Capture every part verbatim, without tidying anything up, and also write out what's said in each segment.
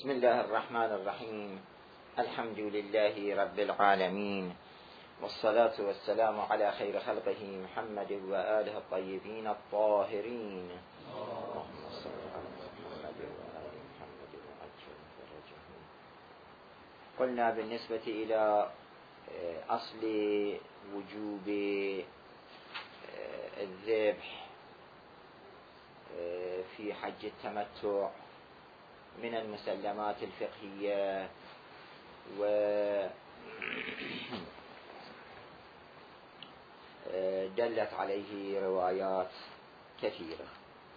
بسم الله الرحمن الرحيم. الحمد لله رب العالمين، والصلاة والسلام على خير خلقه محمد وآله الطيبين الطاهرين. اللهم صل على محمد وآل محمد وعجل فرجهم. قلنا بالنسبة إلى أصل وجوب الذبح في حج التمتع من المسلمات الفقهية ودلت عليه روايات كثيرة.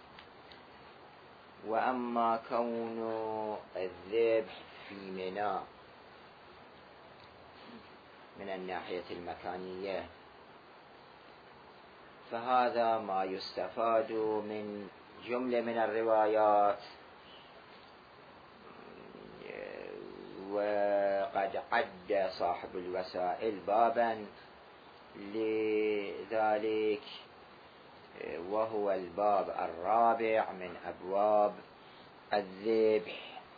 وأما كون الذبح في منى من الناحية المكانية فهذا ما يستفاد من جملة من الروايات، وقد عد صاحب الوسائل بابا لذلك، وهو الباب الرابع من أبواب الذبح.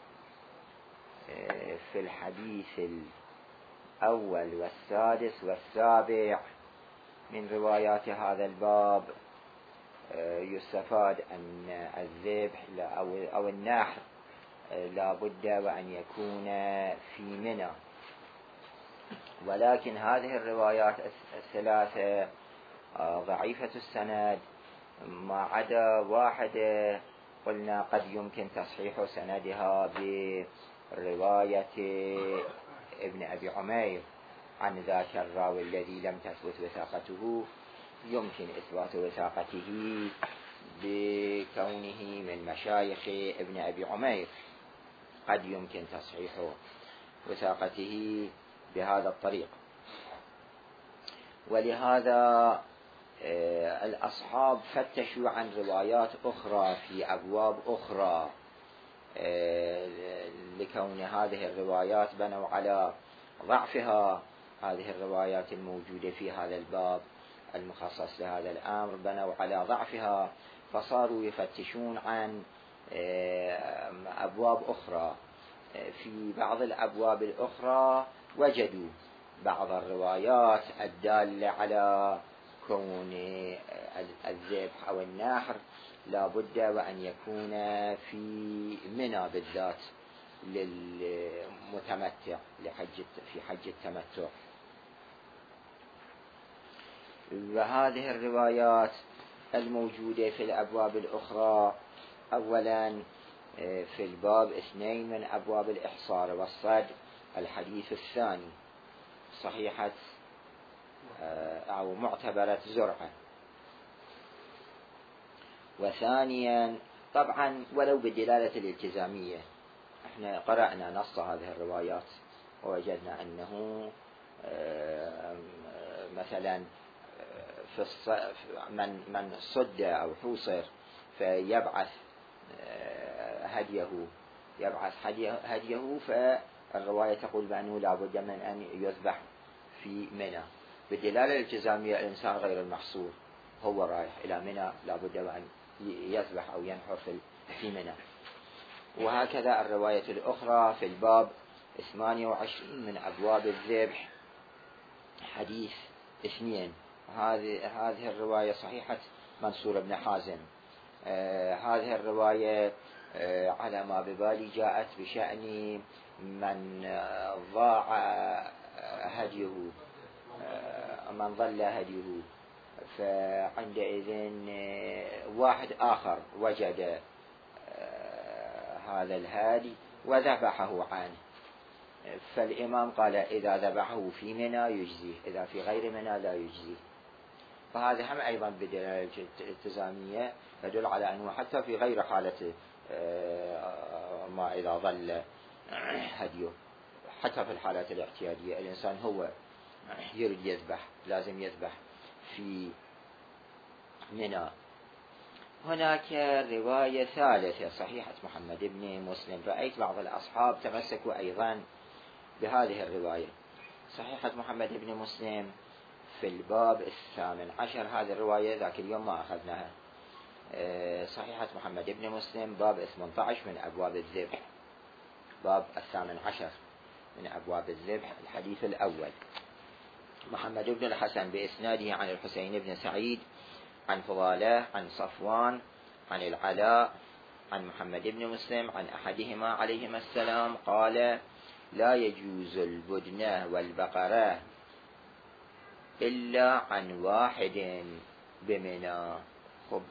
في الحديث الأول والسادس والسابع من روايات هذا الباب يستفاد أن الذبح أو النحر لا بد وأن يكون في منى، ولكن هذه الروايات الثلاثة ضعيفة السند ما عدا واحدة قلنا قد يمكن تصحيح سندها برواية ابن أبي عمير عن ذاك الراوي الذي لم تثبت وثاقته، يمكن إثبات وثاقته بكونه من مشايخ ابن أبي عمير، قد يمكن تصحيح وثاقته بهذا الطريق. ولهذا الأصحاب فتشوا عن روايات أخرى في أبواب أخرى، لكون هذه الروايات بنوا على ضعفها. هذه الروايات الموجودة في هذا الباب المخصص لهذا الأمر بنوا على ضعفها، فصاروا يفتشون عن أبواب أخرى. في بعض الأبواب الأخرى وجدوا بعض الروايات الدالة على كون الذبح أو النحر لا بد وأن يكون في منى بالذات للمتمتع لحج في حج التمتع. وهذه الروايات الموجودة في الأبواب الأخرى أولا في الباب اثنين من أبواب الإحصار والصد، الحديث الثاني صحيحة أو معتبرة زرعة. وثانيا طبعا ولو بالدلالة الالتزامية، احنا قرأنا نص هذه الروايات ووجدنا أنه مثلا في من من صد أو حوصر فيبعث هديه يبعث هديه فالرواية تقول بأنه لا بد من أن يذبح في منى. بالدلالة الالتزامية الإنسان غير المحصور هو رايح إلى منى لا بد وأن يذبح أو ينحر في منى. وهكذا الرواية الأخرى في الباب ثمانية وعشرين من أبواب الذبح حديث اثنين، هذه هذه الرواية صحيحة منصور بن حازم. آه هذه الرواية آه على ما ببالي جاءت بشأن من آه ضاع هديه، آه من ضل هديه، فعندئذ آه واحد آخر وجد آه هذا الهادي وذبحه عنه، فالإمام قال إذا ذبحه في منى يجزيه، إذا في غير منى لا يجزيه. فهذا هم أيضا بدلالة التزامية يدل على أنه حتى في غير حالة ما إذا ظل هديه، حتى في الحالات الاعتيادية الإنسان هو يريد يذبح لازم يذبح في منى. هناك رواية ثالثة صحيحة محمد بن مسلم، رأيت بعض الأصحاب تمسكوا أيضا بهذه الرواية صحيحة محمد بن مسلم في الباب الثامن عشر. هذه الرواية ذاك اليوم ما أخذناها. صحيحة محمد بن مسلم باب ثمانية عشر من أبواب الذبح. باب الثامن عشر من أبواب الذبح، الحديث الأول. محمد بن الحسن بإسناده عن الحسين بن سعيد عن فضالة عن صفوان عن العلاء عن محمد بن مسلم عن أحدهما عليهما السلام قال: لا يجوز البدنة والبقرة إلا عن واحد بمنى. خب،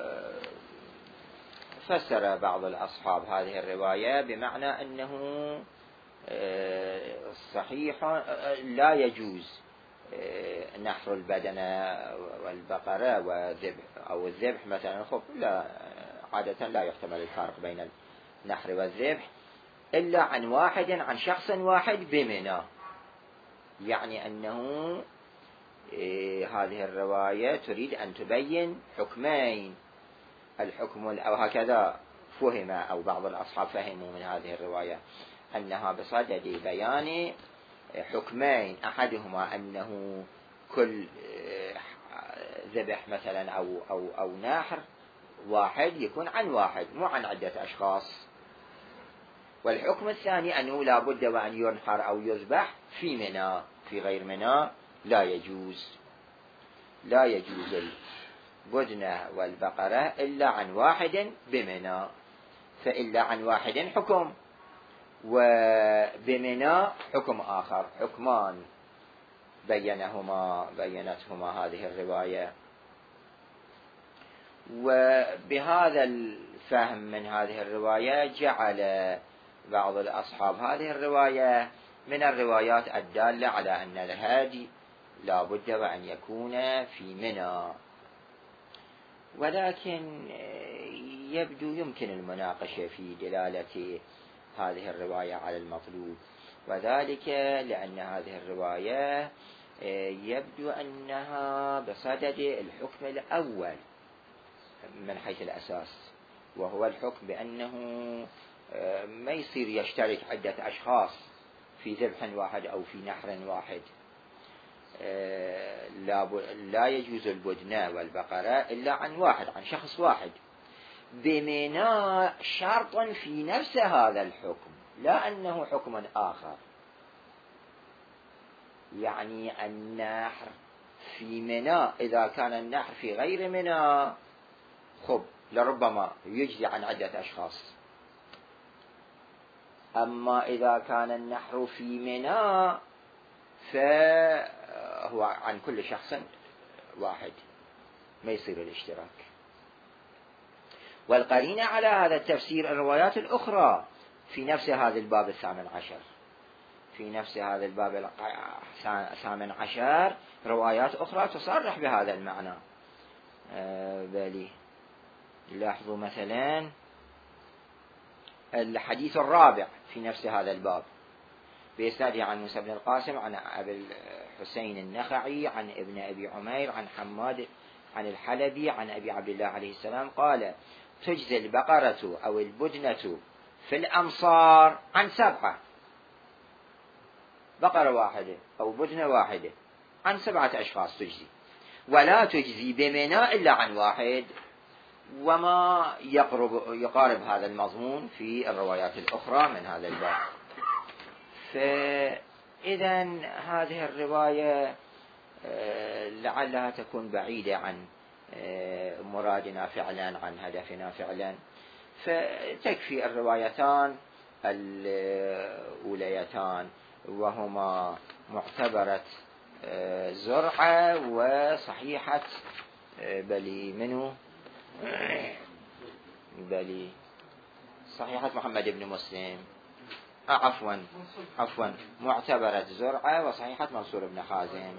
فسر بعض الأصحاب هذه الرواية بمعنى أنه صحيح لا يجوز نحر البدنة والبقرة والذبح أو الذبح مثلا. خب، لا، عادة لا يحتمل الفرق بين النحر والذبح إلا عن واحد، عن شخص واحد بمنى. يعني أنه هذه الرواية تريد أن تبين حكمين، الحكم أو هكذا فهم أو بعض الأصحاب فهموا من هذه الرواية أنها بصدد بيان حكمين، أحدهما أنه كل ذبح مثلا أو أو أو نحر واحد يكون عن واحد مو عن عدة أشخاص، والحكم الثاني أنه لا بد وأن ينحر أو يذبح في منى، في غير منى لا يجوز. لا يجوز البدنة والبقرة إلا عن واحد بمنى، فإلا عن واحد حكم، وبمنى حكم آخر، حكمان بينهما بينتهما هذه الرواية. وبهذا الفهم من هذه الرواية جعل بعض الأصحاب هذه الرواية من الروايات الدالة على أن الهادي لا بد وأن يكون في منى، ولكن يبدو يمكن المناقشة في دلالة هذه الرواية على المطلوب، وذلك لأن هذه الرواية يبدو أنها بصدد الحكم الأول من حيث الأساس، وهو الحكم بأنه ما يصير يشترك عدة أشخاص في ذبح واحد أو في نحر واحد. لا يجوز البدنة والبقرة إلا عن واحد، عن شخص واحد بمنى، شرط في نفس هذا الحكم، لا أنه حكم آخر. يعني النحر في منى، إذا كان النحر في غير منى خب لربما يجزي عن عدة أشخاص، أما إذا كان النحر في منى فهو عن كل شخص واحد، ما يصير الاشتراك. والقرينة على هذا التفسير الروايات الأخرى في نفس هذا الباب الثامن عشر، في نفس هذا الباب الثامن عشر روايات أخرى تصرح بهذا المعنى. أه بلي لاحظوا مثلا الحديث الرابع في نفس هذا الباب بإسناده عن موسى بن القاسم عن أبي الحسين النخعي عن ابن أبي عمير عن حماد عن الحلبي عن أبي عبد الله عليه السلام قال: تجزي البقرة أو البدنة في الأمصار عن سبعة، بقرة واحدة أو بدنة واحدة عن سبعة أشخاص تجزي، ولا تجزي بمنى إلا عن واحد. وما يقرب يقارب هذا المضمون في الروايات الأخرى من هذا الباب. فإذا هذه الرواية لعلها تكون بعيدة عن مرادنا فعلا، عن هدفنا فعلا، فتكفي الروايتان الأوليتان وهما معتبرة زرعة وصحيحة بلي منه بلي صحيحة محمد بن مسلم، عفوا عفوا معتبرة زرعة وصحيحة منصور بن حازم.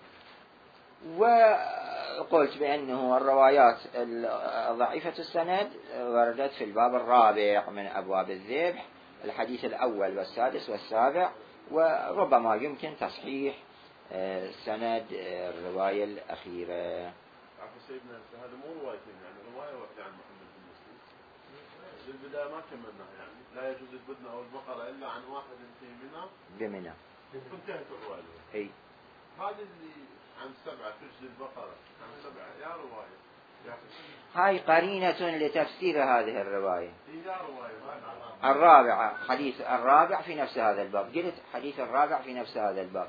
وقلت بأنه الروايات ضعيفة السند وردت في الباب الرابع من أبواب الذبح، الحديث الأول والسادس والسابع، وربما يمكن تصحيح سند الرواية الأخيرة. سيدنا هذا مو روايتين، يعني رواية واحدة عن محمد بن مسلم. بالبداية ما كملناها، يعني لا يجوز البدنة أو البقرة إلا عن واحد في منى بمنى، انتهت الرواية. أي هذه اللي عن سبعة تجزي البقرة عن سبعة، يا رواية هاي قرينة لتفسير هذه الرواية. الرابعة حديث الرابع في نفس هذا الباب. قلت حديث الرابع في نفس هذا الباب.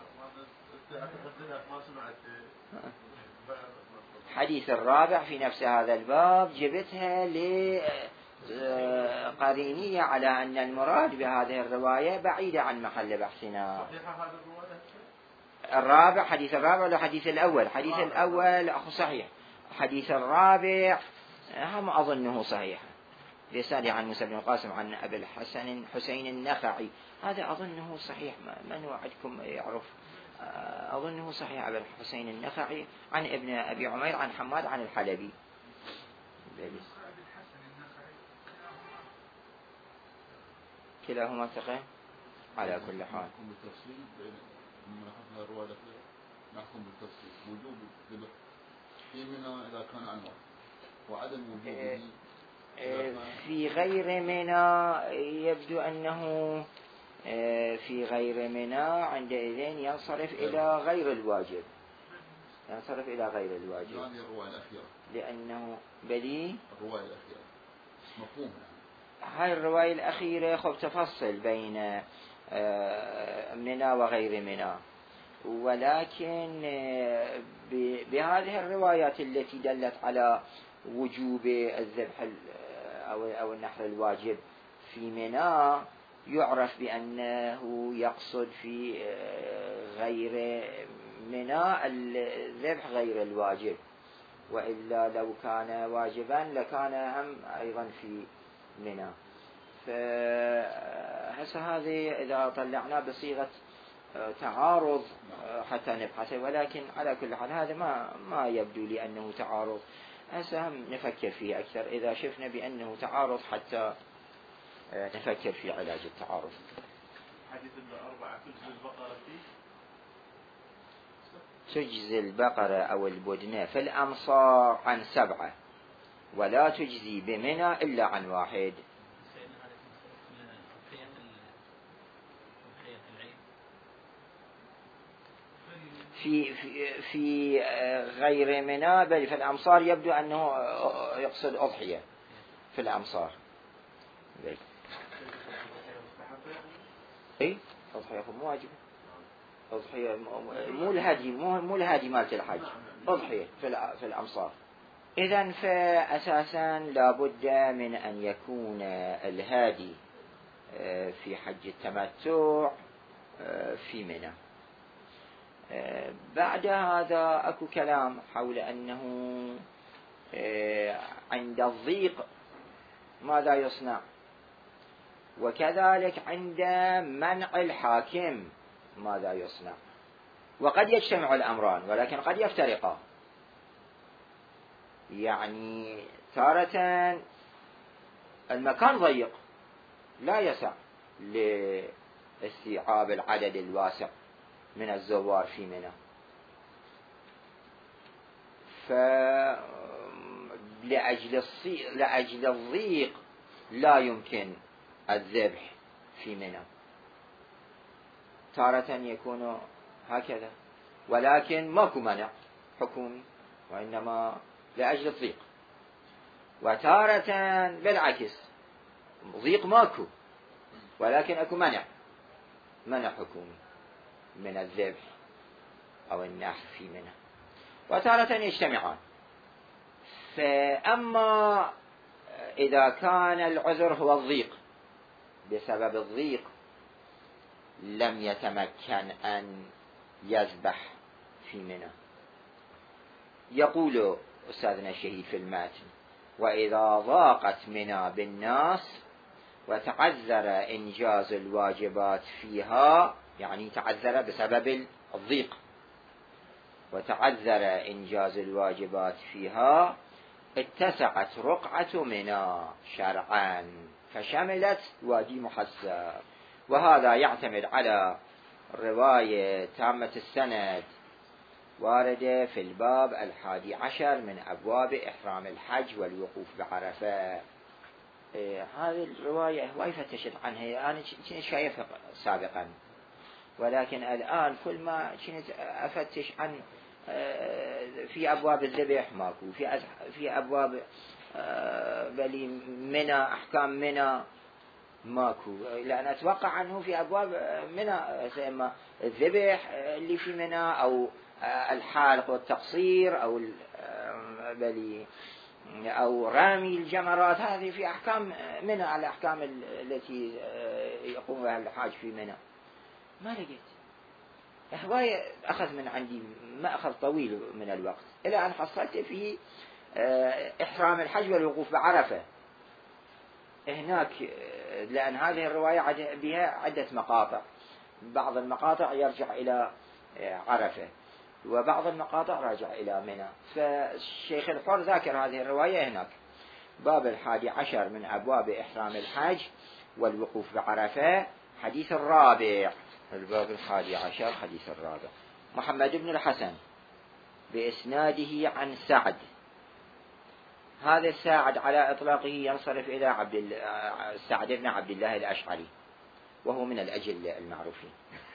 حديث الرابع في نفس هذا الباب جبتها لقرينية على أن المراد بهذه الرواية بعيدة عن محل بحثنا. الرابع حديث الرابع ولا حديث الأول؟ حديث الأول أخو صحيح. حديث الرابع هم أظنه صحيح. رسالة عن موسى بن القاسم عن أبي الحسن حسين النخعي، هذا أظنه صحيح. من وعدكم يعرف؟ أظنه صحيح. أبي الحسين النخعي عن ابن أبي عمير عن حماد عن الحلبي. كلاهما ثقة على كل حال. نحكم بالتفصيل وجوب الذبح في منى إذا كان عنوان وعدم وجوده في غير منى. يبدو أنه في غير منى عندئذ ينصرف إلى غير الواجب، ينصرف إلى غير الواجب. يعني الرواية الأخيرة لأنه بلي الرواية الأخيرة مفهوم. هاي الرواية الأخيرة خب تفصل بين منى وغير منى، ولكن بهذه الروايات التي دلت على وجوب الذبح أو النحر الواجب في منى يعرف بأنه يقصد في غير منى الذبح غير الواجب، وإلا لو كان واجبا لكان هم أيضا في منى. فهسه هذه إذا طلعنا بصيغة تعارض حتى نبحثه، ولكن على كل حال هذا ما ما يبدو لي أنه تعارض. هسه هم نفكر فيه أكثر إذا شفنا بأنه تعارض حتى نفكر في علاج التعارض. حديث الأربعة تجزي البقرة فيه؟ تجزي البقرة أو البدنة في الأمصار عن سبعة، ولا تجزي بمنى إلا عن واحد. في في في غير منى بل في الأمصار يبدو أنه يقصد أضحية في الأمصار. إيه أضحية مو واجب، أضحية مو الهدي، مو مو الهدي مالت الحج، أضحية في في الأمصار. إذن فأساسا لابد من أن يكون الهادي في حج التمتع في منى. بعد هذا أكو كلام حول أنه عند الضيق ماذا يصنع، وكذلك عند منع الحاكم ماذا يصنع. وقد يجتمع الأمران ولكن قد يفترقا. يعني تارة المكان ضيق لا يسع لاستيعاب العدد الواسع من الزوار في منى، فلأجل لأجل الضيق لا يمكن الذبح في منى. تارة يكون هكذا ولكن ماكو منع حكومي وإنما لأجل الضيق، وتارة بالعكس ضيق ماكو ولكن أكو منع منع حكومي من الذبح أو النحر في منى، وتارة يجتمعان. فأما إذا كان العذر هو الضيق، بسبب الضيق لم يتمكن أن يذبح في منى، يقول أستاذنا الشهيد في المتن: وإذا ضاقت منى بالناس وتعذر إنجاز الواجبات فيها، يعني تعذر بسبب الضيق، وتعذر إنجاز الواجبات فيها، اتسعت رقعة منى شرعا فشملت وادي محسر. وهذا يعتمد على رواية تامة السند واردة في الباب الحادي عشر من أبواب إحرام الحج والوقوف بعرفة. إيه هذه الرواية هواي فتشت عنها، أنا كنت شايفها سابقا، ولكن الآن كل ما كنت أفتش عن في أبواب الذبح ماكو، في في أبواب بلي منى، أحكام منى ماكو، لأن أتوقع عنه في أبواب منى إما الذبح اللي في منى أو الحالق والتقصير أو بلي أو رامي الجمرات، هذه في أحكام منى على الأحكام التي يقوم بها الحاج في منى. ما لقيت، هواية أخذ من عندي ما أخذ طويل من الوقت إلى أن حصلت في إحرام الحج والوقوف بعرفة هناك، لأن هذه الرواية بها عدة مقاطع، بعض المقاطع يرجع إلى عرفة وبعض المقاطع راجع إلى منى، فالشيخ الحر ذاكر هذه الرواية هناك. باب الحادي عشر من أبواب إحرام الحج والوقوف بعرفة، حديث الرابع. الباب الحادي عشر حديث الرابع. محمد بن الحسن بإسناده عن سعد، هذا الساعد على إطلاقه ينصرف إلى عبد سعد بن عبد الله الأشعري، وهو من الأجل المعروفين،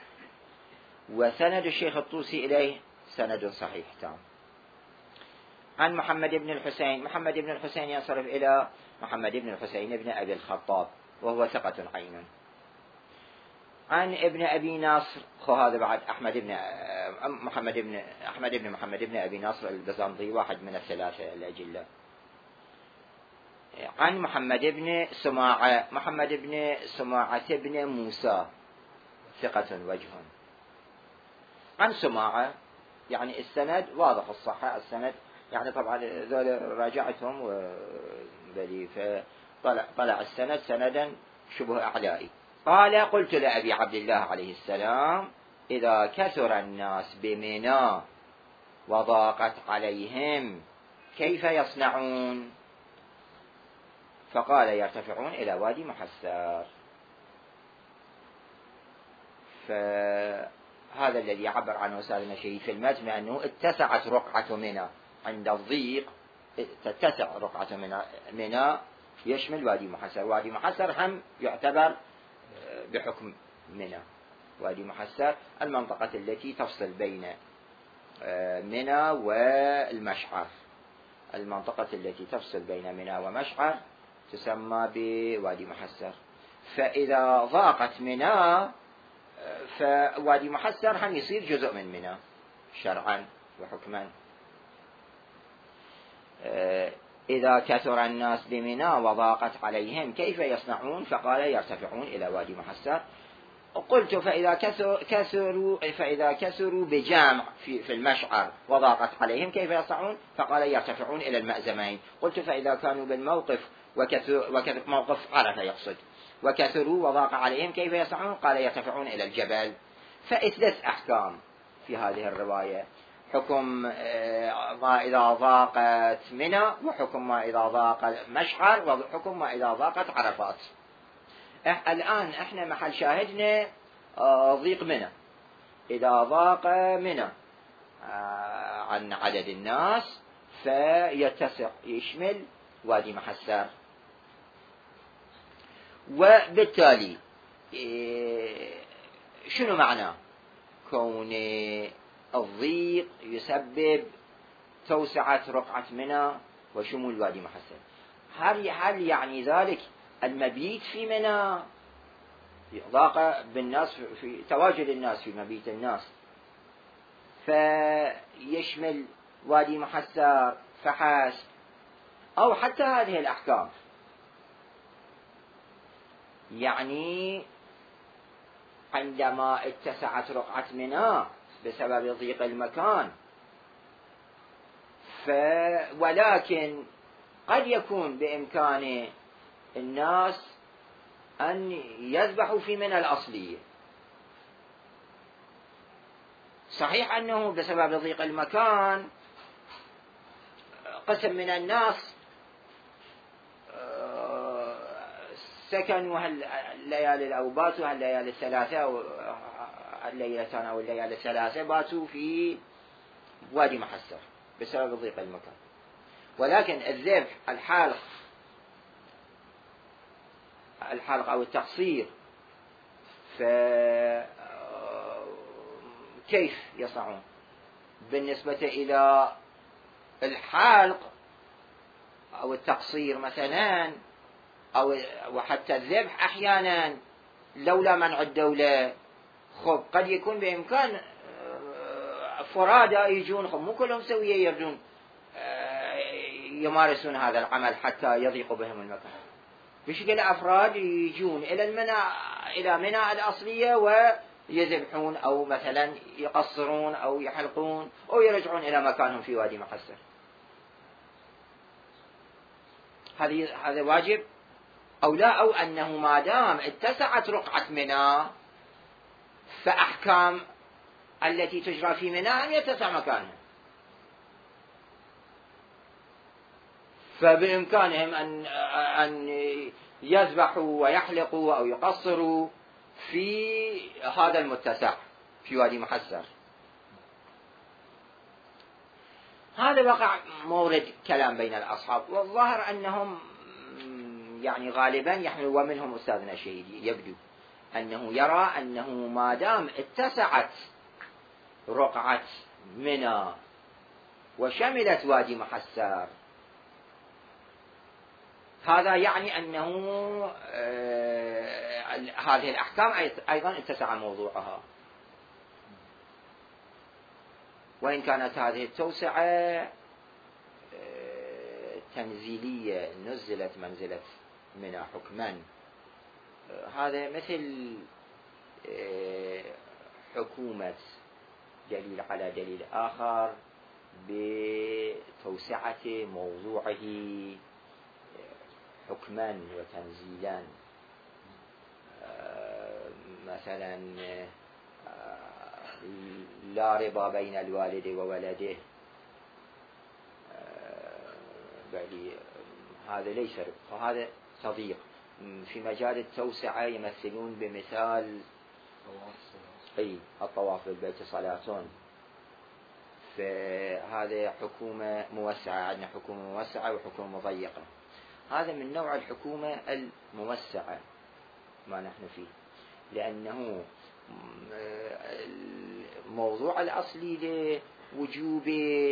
وسند الشيخ الطوسي إليه سند صحيح تام. عن محمد بن الحسين، محمد بن الحسين ينصرف إلى محمد بن الحسين بن أبي الخطاب، وهو ثقة عين. عن ابن أبي ناصر، خو هذا بعد أحمد بن محمد بن أحمد بن محمد بن أبي ناصر البزنطي، واحد من الثلاثة الأجلة. عن محمد بن سماعة، محمد بن سماعة بن موسى ثقة وجه. عن سماعة يعني السند واضح الصحة، السند يعني طبعا ذول راجعتهم وبلي، فطلع طلع السند سندا شبه أعلائي. قال: قلت لأبي عبد الله عليه السلام: إذا كثر الناس بمنى وضاقت عليهم كيف يصنعون؟ فقال: يرتفعون إلى وادي محسار. فهذا الذي عبر عنه سالم الشهيد في المتن أنه اتسعت رقعة منى عند الضيق، تتسع رقعة منى منى يشمل وادي محسر. وادي محسر هم يعتبر بحكم منى. وادي محسر المنطقة التي تفصل بين منى والمشعر، المنطقة التي تفصل بين منى ومشعر تسمى بوادي محسر. فإذا ضاقت منى فوادي محسر هم يصير جزء من منى شرعا وحكما. إذا كثر الناس بمنى وضاقت عليهم كيف يصنعون؟ فقال: يرتفعون إلى وادي محسر. قلت: فإذا كثروا فإذا كثروا بجامع في, في المشعر وضاقت عليهم كيف يصنعون؟ فقال: يرتفعون إلى المأزمين. قلت: فإذا كانوا بالموقف وكثر, وكثر موقف عرفة يقصد وكثروا وضاق عليهم كيف يصنعون؟ قال: يرتفعون إلى الجبل. فإثبت أحكام في هذه الرواية، حكم ما إذا ضاقت منى، وحكم ما إذا ضاق مشعر، وحكم ما إذا ضاقت عرفات. الآن احنا محل شاهدنا ضيق منى. إذا ضاق منى عن عدد الناس فيتسع يشمل وادي محسر. وبالتالي شنو معناه كون الضيق يسبب توسعة رقعة منى وشمول وادي محسر؟ هل هل يعني ذلك المبيت في منى ضاق بالناس في تواجد الناس في مبيت الناس فيشمل وادي محسر فحسب، أو حتى هذه الأحكام يعني عندما اتسعت رقعة منى بسبب ضيق المكان، ف ولكن قد يكون بإمكان الناس أن يذبحوا في منى الأصلية. صحيح أنه بسبب ضيق المكان قسم من الناس سكنوا هالليالي أو باتوا هالليالي الثلاثة أو الليلتان أو الليالي الثلاثة باتوا في وادي محسر بسبب ضيق المكان. ولكن الذبح الحالق الحلق أو التقصير فكيف يصنعون؟ بالنسبة إلى الحلق أو التقصير مثلا أو وحتى الذبح أحيانا لولا منع الدولة خب قد يكون بإمكان فرادى يجون، خب مو كلهم سوية يردون يمارسون هذا العمل حتى يضيق بهم المكان، بشكل أفراد يجون إلى المنى إلى منى الأصلية ويذبحون أو مثلا يقصرون أو يحلقون أو يرجعون إلى مكانهم في وادي محسر. هذه هذا واجب أو لا، أو أنه ما دام اتسعت رقعة منى فأحكام التي تجرى في منى أن يتسع مكانها، فبإمكانهم أن أن يذبحوا ويحلقوا أو يقصروا في هذا المتسع في وادي محسر. هذا وقع مورد كلام بين الأصحاب، والظاهر أنهم يعني غالبا يحمل، ومنهم أستاذنا الشهيدي يبدو أنه يرى أنه ما دام اتسعت رقعة منى وشملت وادي محسر هذا يعني أنه آه هذه الأحكام أيضا اتسع موضوعها، وإن كانت هذه التوسعة آه تنزيلية نزلت منزلة منى حكما. آه هذا مثل آه حكومة دليل على دليل آخر بتوسعة موضوعه حكما وتنزيلا. مثلا لا ربا بين الوالد وولده، بل هذا ليس ربا، فهذا تضييق. في مجال التوسعة يمثلون بمثال أي الطواف بالبيت صلاة، فهذا حكومة موسعة، عندنا حكومة موسعة وحكومة مضيقة. هذا من نوع الحكومة الموسعة ما نحن فيه، لأنه الموضوع الأصلي لوجوب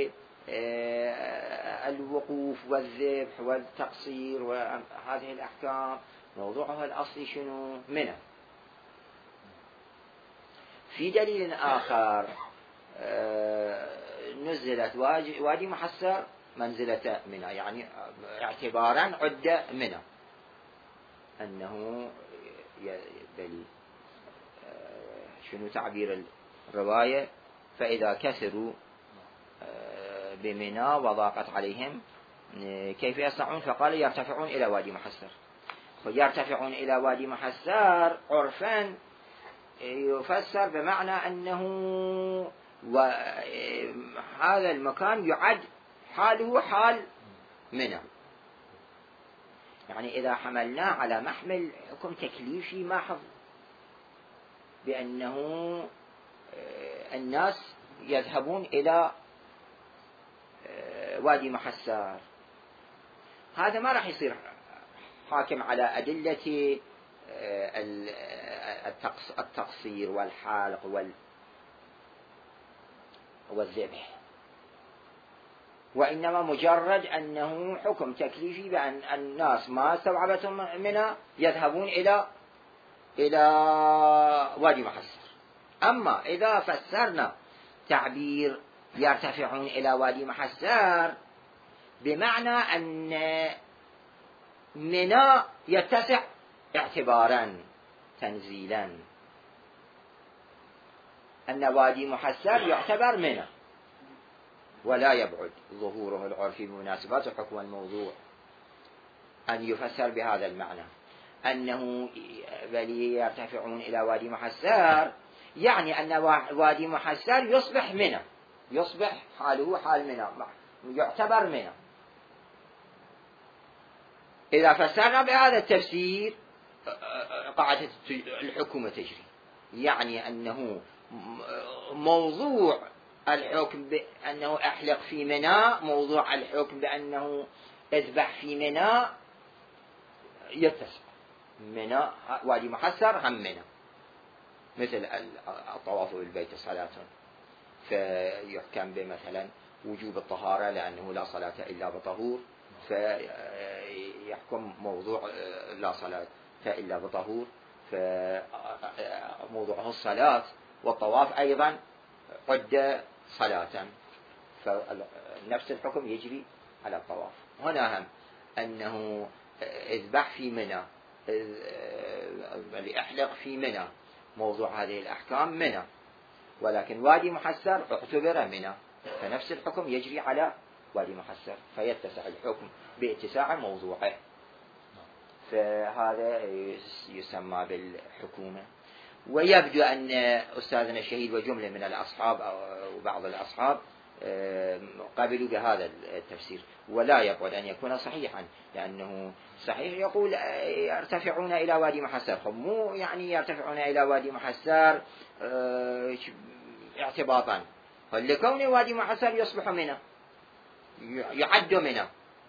الوقوف والذبح والتقصير وهذه الأحكام موضوعها الأصلي شنو؟ منى. في دليل آخر نزلت وادي محسر منزلة منى، يعني اعتبارا عدة منى، أنه دليل شنو تعبير الرواية؟ فإذا كثروا بمنى وضاقت عليهم كيف يصنعون؟ فقال يرتفعون إلى وادي محسر. ويرتفعون إلى وادي محسر عرفا يفسر بمعنى أنه هذا المكان يعد حاله حال منى، يعني إذا حملناه على محمل حكم تكليفي محض بأنه الناس يذهبون إلى وادي محسر، هذا ما راح يصير حاكم على أدلة التقصير والحالق والذبح، وإنما مجرد أنه حكم تكليفي بأن الناس ما استوعبتهم منى يذهبون إلى إلى وادي محسر. أما إذا فسرنا تعبير يرتفعون إلى وادي محسر بمعنى أن منى يتسع اعتبارا تنزيلا، أن وادي محسر يعتبر منى ولا يبعد ظهوره العرفي بمناسبات حكم الموضوع، أن يفسر بهذا المعنى أنه بل يرتفعون إلى وادي محسر، يعني أن وادي محسر يصبح منى، يصبح حاله حال منى، يعتبر منى. إذا فسرنا بهذا التفسير قاعدة الحكومة تجري، يعني أنه موضوع الحكم بأنه أحلق في منى، موضوع الحكم بأنه اذبح في منى يتسع. منى وادي محسر هم منى، مثل الطواف بالبيت صلاة، فيحكم بمثلا وجوب الطهارة لأنه لا صلاة إلا بطهور، فيحكم موضوع لا صلاة إلا بطهور، فموضوعه الصلاة، والطواف أيضا عد صلاة، فنفس الحكم يجري على الطواف. هنا هم أنه اذبح في منى، احلق في منى، موضوع هذه الأحكام منى، ولكن وادي محسر اعتبر منى، فنفس الحكم يجري على وادي محسر، فيتسع الحكم باتساع موضوعه، فهذا يسمى بالحكومة. ويبدو أن أستاذنا الشهيد وجملة من الأصحاب أو بعض الأصحاب قبلوا بهذا التفسير، ولا يبعد أن يكون صحيحا، لأنه صحيح يقول يرتفعون إلى وادي محسر، مو يعني يرتفعون إلى وادي محسر اعتباطا، لكون وادي محسر يصبح منى، يعد منى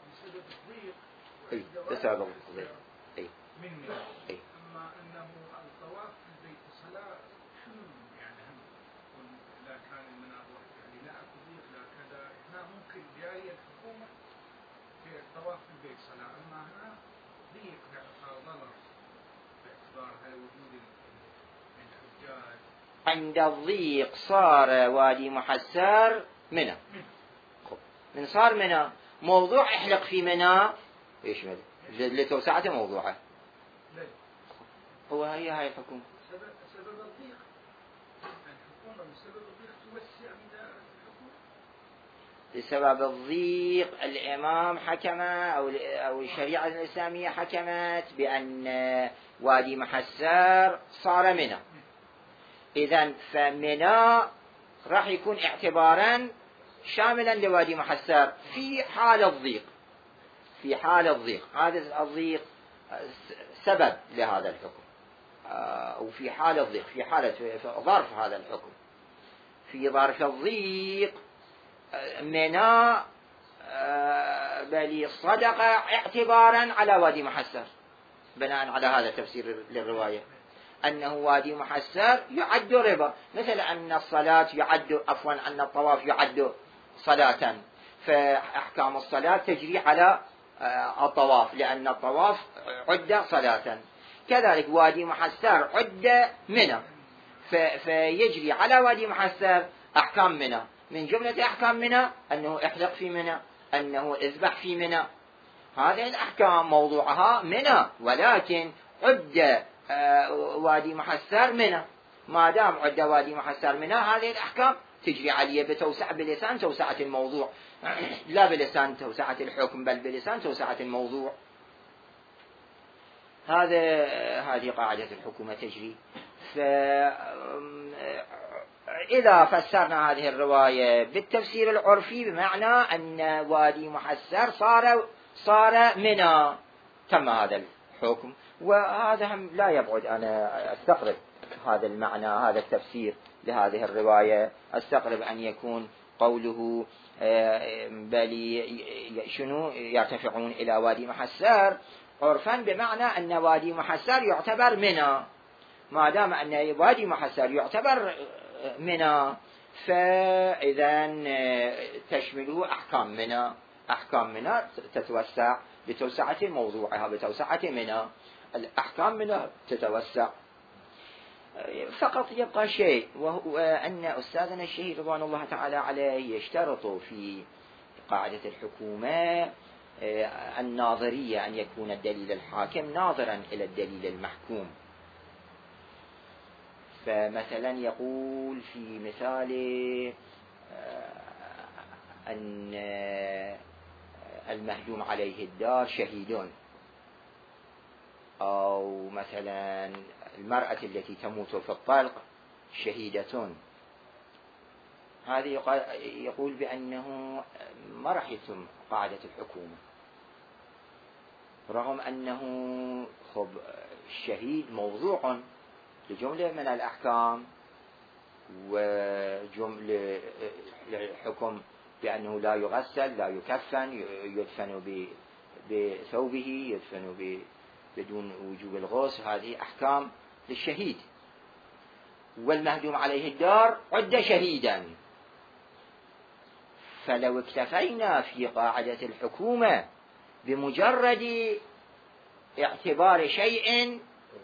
بسبب الضيق. أي أي أما أنه الطواف في البيت صلاة يعني هم إذا كان المناظر يعني لا أكو ضيق لا كذا، هنا ممكن جاية الحكومة في الطواف في البيت صلاة، أما هنا ضيق صار ضرر باعتبار هذا وجود الحجاج. عند الضيق صار وادي محسر منى، من صار منى موضوع احلق في منى يشمل لتوسعته موضوعه، هو هي هاي الحكومة. سبب سبب الضيق الحكومة بسبب الضيق توسع من الحكومة، بسبب الضيق الإمام حكم أو أو الشريعة الإسلامية حكمت بأن وادي محسر صار منى، إذن فمنى راح يكون اعتبارا شاملا لوادي محسر في حال الضيق، في حال الضيق، هذا الضيق سبب لهذا الحكم، أو في حال الضيق، في حالة ظرف هذا الحكم، في ظرف الضيق منى بل صدقة اعتبارا على وادي محسر، بناء على هذا التفسير للرواية أنه وادي محسر يعد ربا، مثل أن الصلاة يعد عفوا أن الطواف يعد صلاة، فأحكام الصلاة تجري على الطواف لأن الطواف عد صلاة، كذلك وادي محسر عد منى، فيجري على وادي محسر أحكام منى، من جملة أحكام منى أنه احلق في منى، أنه اذبح في منى، هذه الأحكام موضوعها منى، ولكن عد وادي محسر منى، ما دام عد وادي محسر منى هذه الأحكام تجري عليه بتوسع بلسان توسعة الموضوع، لا بلسان توسعة الحكم بل بلسان توسعة الموضوع. هذا هذه قاعدة الحكومة تجري. إذا فسرنا هذه الرواية بالتفسير العرفي بمعنى أن وادي محسر صار صار منى، تم هذا الحكم، وهذا هم لا يبعد أنا أستقرب هذا المعنى، هذا التفسير لهذه الرواية، أستقرب أن يكون قوله بل شنو يرتفعون إلى وادي محسر عرفا بمعنى أن وادي محسر يعتبر منى، ما دام أن وادي محسر يعتبر منى فإذا تشمله أحكام منى، أحكام منى تتوسع بتوسعة موضوعها، بتوسعة منى الأحكام منى تتوسع. فقط يبقى شيء، وهو أن أستاذنا الشهيد رضوان الله تعالى عليه يشترط في قاعدة الحكومة الناظرية، أن يكون الدليل الحاكم ناظرا إلى الدليل المحكوم. فمثلا يقول في مثال أن المهجوم عليه الدار شهيد، أو مثلا المرأة التي تموت في الطلق شهيدة، هذه يقول بأنه ما راح يتم قاعدة الحكومة، رغم أنه خب الشهيد موضوع لجملة من الأحكام وجملة الحكم بأنه لا يغسل لا يكفن، يدفن بثوبه، يدفن بدون وجوب الغسل، هذه أحكام للشهيد. والمهجوم عليه الدار عد شهيدا، فلو اكتفينا في قاعدة الحكومة بمجرد اعتبار شيء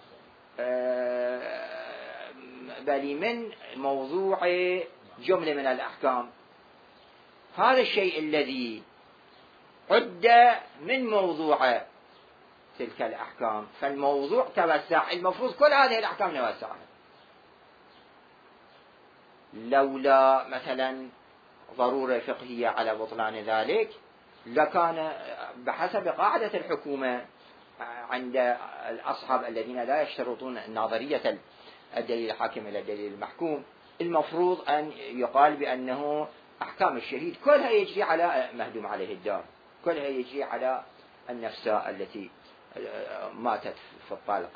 بل من موضوع جملة من الأحكام، هذا الشيء الذي عد من موضوع تلك الأحكام فالموضوع توسع، المفروض كل هذه الأحكام نوسعها. لولا مثلا ضرورة فقهية على بطلان ذلك لكان بحسب قاعدة الحكومة عند الأصحاب الذين لا يشترطون نظرية الدليل الحاكم إلى الدليل المحكوم، المفروض أن يقال بأنه أحكام الشهيد كلها يجري على مهدوم عليه الدار، كلها يجري على النفساء التي ماتت في الطلق.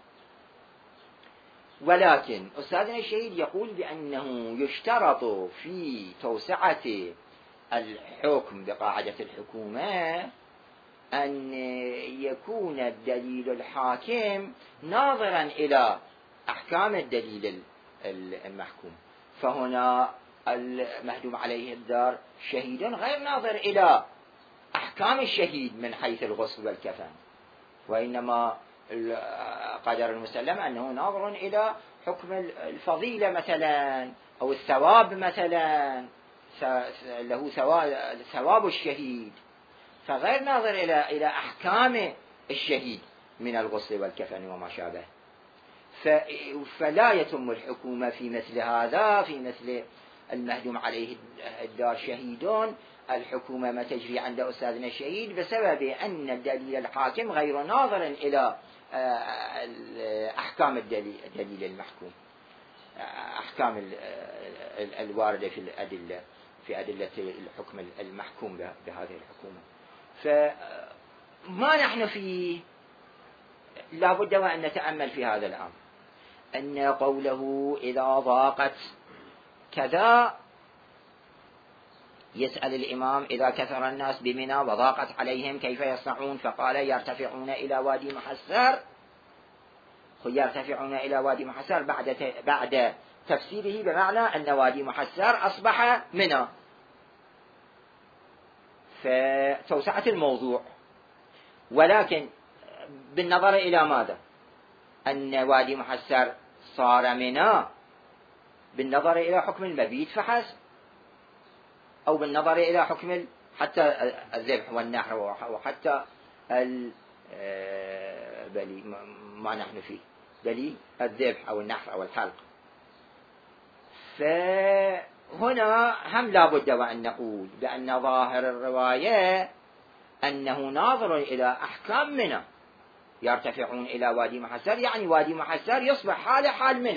ولكن أستاذنا الشهيد يقول بأنه يشترط في توسعة الحكم بقاعدة الحكومة أن يكون الدليل الحاكم ناظرا إلى أحكام الدليل المحكوم، فهنا المهدوم عليه الدار شهيد غير ناظر إلى أحكام الشهيد من حيث الغسل والكفن، وإنما قدر المسلم أنه ناظر إلى حكم الفضيلة مثلا أو الثواب مثلا، له ثواب الشهيد، فغير ناظر إلى إلى أحكام الشهيد من الغسل والكفن وما شابه. فلا يتم الحكومة في مثل هذا، في مثل المهدوم عليه الدار شهيدون، الحكومة ما تجري عند أستاذنا الشهيد بسبب أن الدليل الحاكم غير ناظر إلى أحكام الدليل المحكوم، أحكام الواردة في الأدلة في أدلة الحكم المحكوم بهذه الحكومة. فما نحن فيه لا بد وأن نتأمل في هذا الأمر، أن قوله إذا ضاقت كذا، يسأل الإمام إذا كثر الناس بمنى وضاقت عليهم كيف يصنعون؟ فقال يرتفعون إلى وادي محسر، يرتفعون إلى وادي محسر بعد بعد تفسيره بمعنى أن وادي محسر أصبح منى، فتوسعة الموضوع. ولكن بالنظر إلى ماذا؟ أن وادي محسر صار منى بالنظر إلى حكم المبيت فحسب، أو بالنظر إلى حكم حتى الذبح والنحر وحتى بلي ما نحن فيه بلي الذبح أو النحر أو الحلق. فهنا هم لا بد وأن نقول بأن ظاهر الرواية أنه ناظر إلى أحكام منى، يرتفعون إلى وادي محسر يعني وادي محسر يصبح حال حال منى،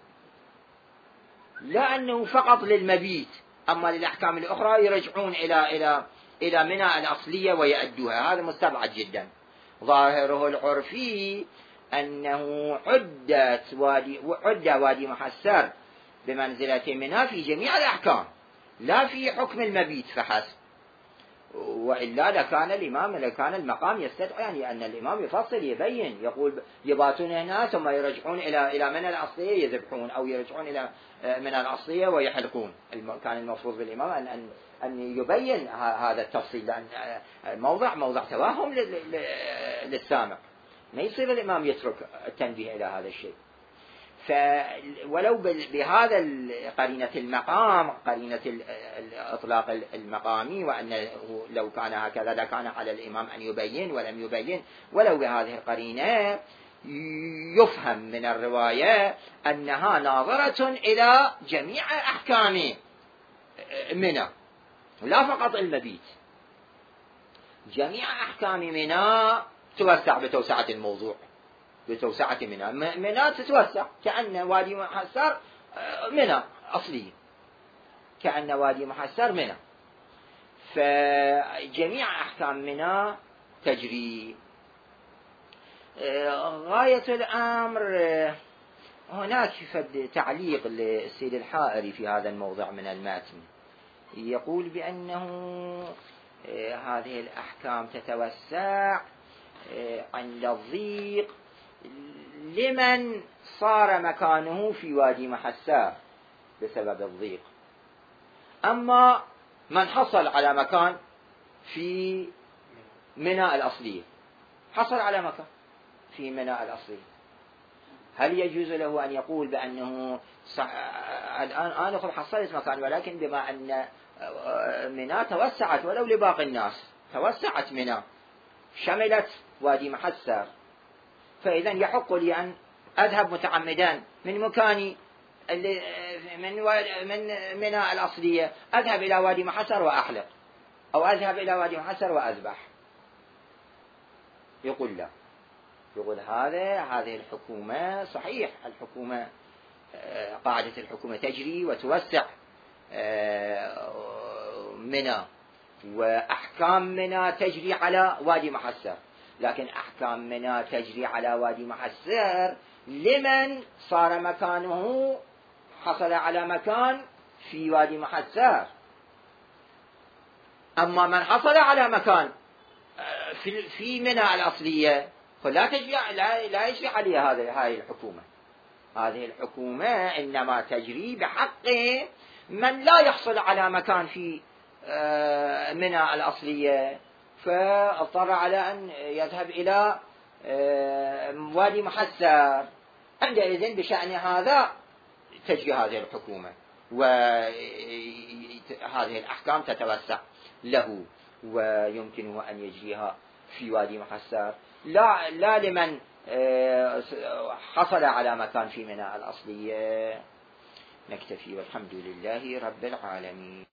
لا أنه فقط للمبيت، أما للأحكام الأخرى يرجعون إلى إلى إلى منى الأصلية ويأدوها، هذا مستبعد جدا. ظاهره العرفي أنه عدت وادي عد وادي محسر بمنزلة منى في جميع الأحكام، لا في حكم المبيت فحسب، وإلا لكان الإمام لكان المقام يستدعي يعني أن الإمام يفصل يبين، يقول يباتون هنا ثم يرجعون إلى إلى منى الأصلية يذبحون، أو يرجعون إلى منى الأصلية ويحلقون. كان المفروض بالإمام أن أن أن يبين هذا التفصيل، لأن موضع موضع توهم للسامع، ما يصير الإمام يترك التنبيه إلى هذا الشيء. فولو بهذا قرينة المقام، قرينة الإطلاق المقامي، وأنه لو كان هكذا لكان على الإمام أن يبين ولم يبين، ولو بهذه القرينة يفهم من الرواية أنها ناظرة إلى جميع أحكام منى لا فقط المبيت، جميع أحكام منى توسع بتوسعة الموضوع، بتوسعة منى منى تتوسع كأن وادي محسر منى أصلي، كأن وادي محسر منى، فجميع أحكام منى تجري. غاية الأمر هناك تعليق للسيد الحائري في هذا الموضع من المتن، يقول بأنه هذه الأحكام تتوسع عند الضيق لمن صار مكانه في وادي محسر بسبب الضيق، أما من حصل على مكان في منى الأصلية، حصل على مكان في منى الأصلية، هل يجوز له أن يقول بأنه الآن أنا خب حصلت مكان، ولكن بما أن منى توسعت ولو لباقي الناس، توسعت منى شملت وادي محسر، فإذا يحق لي أن أذهب متعمدا من مكاني من من منى الأصلية أذهب إلى وادي محسر وأحلق، أو أذهب إلى وادي محسر وأذبح. يقول لا، يقول هذا هذه الحكومة صحيح، الحكومة قاعدة الحكومة تجري وتوسع منى، وأحكام منى تجري على وادي محسر، لكن أحكام منى تجري على وادي محسر لمن صار مكانه حصل على مكان في وادي محسر. أما من حصل على مكان في في منى الأصلية فلا تجري لا لا يجري عليه هذه هذه الحكومة. هذه الحكومة إنما تجري بحق من لا يحصل على مكان في منى الأصلية، فاضطر على أن يذهب إلى وادي محسر، عندئذ بشأن هذا تجري هذه الحكومة، وهذه الأحكام تتوسع له، ويمكنه أن يجريها في وادي محسر، لا لا لمن حصل على مكان في منى الأصلية. نكتفي والحمد لله رب العالمين.